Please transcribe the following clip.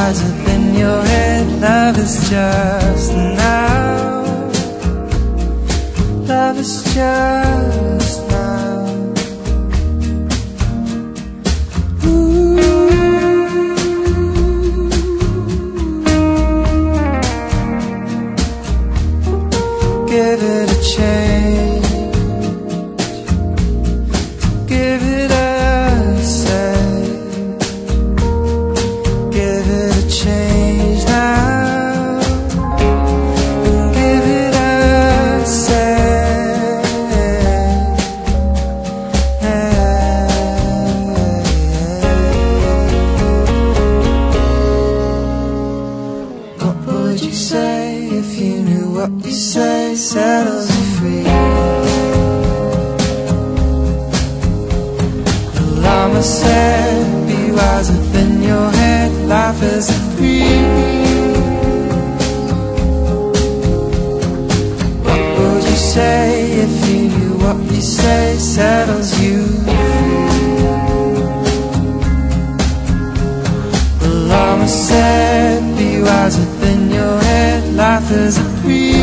wiser than your head. Love is just now. Love is just now. Give it a change, give it a say, give it a change now, and give it a say. What would you say if you knew what you say settles you free? The Lama said, be wiser than your head. Life isn't free. What would you say if you knew what you say settles you free? The Lama said, be wiser than your head. Life isn't free.